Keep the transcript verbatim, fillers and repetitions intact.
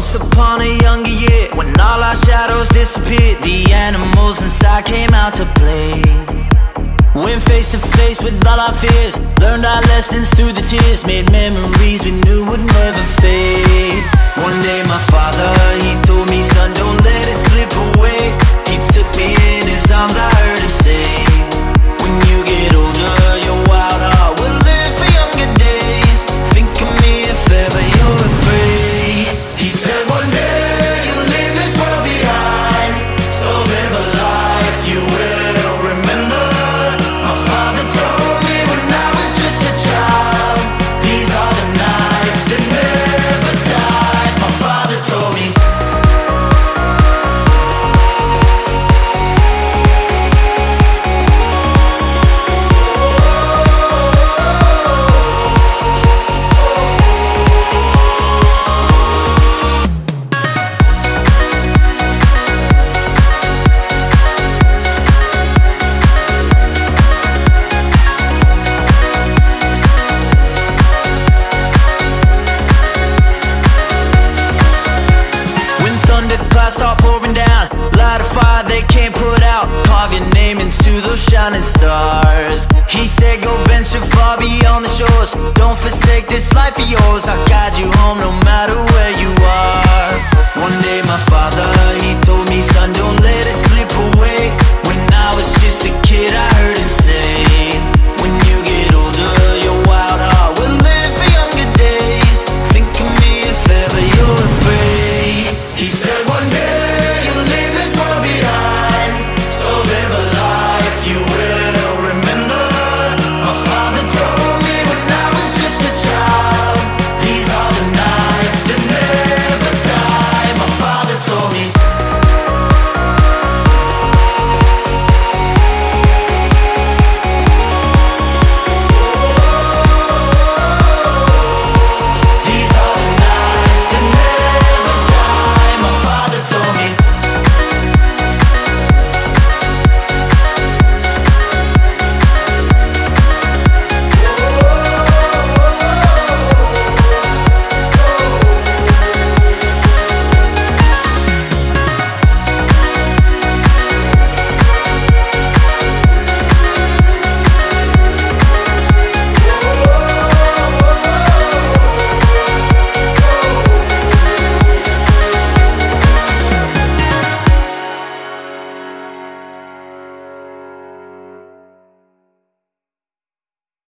Once upon a younger year, when all our shadows disappeared, the animals inside came out to play. Went face to face with all our fears, learned our lessons through the tears, made memories we knew would never fade. One day my father, he told me, son, don't let it slip away. He took me in his arms, I heard him say, when you get older, your wild heart will live for younger days. Think of me if ever you're afraid. He said one day you'll leave this world behind, so live a life you will remember. My father told me when I was just a child, these are the nights that never die. My father told me. Clouds start pouring down, light a fire they can't put out, carve your name into those shining stars. He said go venture far beyond the shores, don't forsake this life of yours, I'll guide you home no matter